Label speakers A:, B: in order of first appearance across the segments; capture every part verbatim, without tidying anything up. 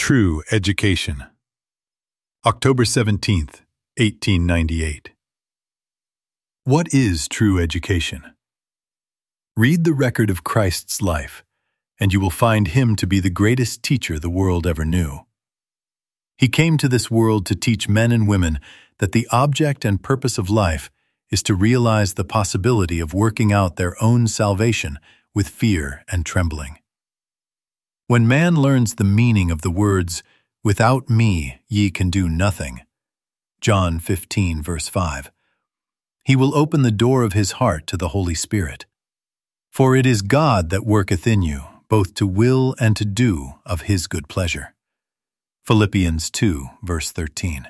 A: True Education. October seventeenth, eighteen ninety-eight. What is true education? Read the record of Christ's life, and you will find him to be the greatest teacher the world ever knew. He came to this world to teach men and women that the object and purpose of life is to realize the possibility of working out their own salvation with fear and trembling. When man learns the meaning of the words, "Without me ye can do nothing," John fifteen, verse five, he will open the door of his heart to the Holy Spirit. For it is God that worketh in you, both to will and to do of his good pleasure. Philippians two, verse thirteen.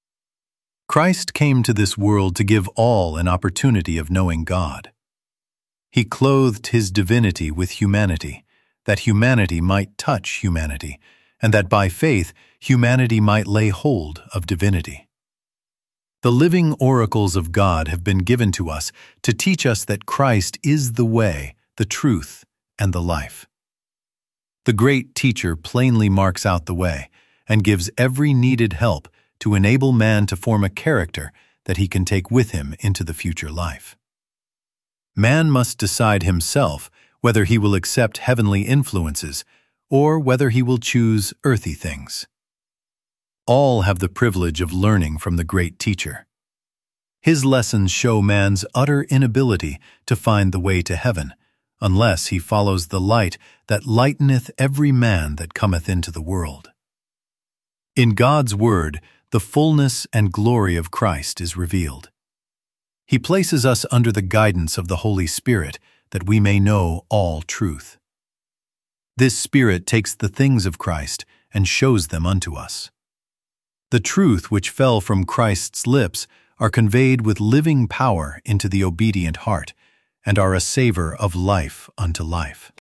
A: Christ came to this world to give all an opportunity of knowing God. He clothed his divinity with humanity, that humanity might touch humanity, and that by faith humanity might lay hold of divinity. The living oracles of God have been given to us to teach us that Christ is the way, the truth, and the life. The great teacher plainly marks out the way and gives every needed help to enable man to form a character that he can take with him into the future life. Man must decide himself whether he will accept heavenly influences or whether he will choose earthly things. All have the privilege of learning from the great teacher. His lessons show man's utter inability to find the way to heaven, unless he follows the light that lighteneth every man that cometh into the world. In God's word, the fullness and glory of Christ is revealed. He places us under the guidance of the Holy Spirit that we may know all truth. This Spirit takes the things of Christ and shows them unto us. The truth which fell from Christ's lips are conveyed with living power into the obedient heart, and are a savor of life unto life.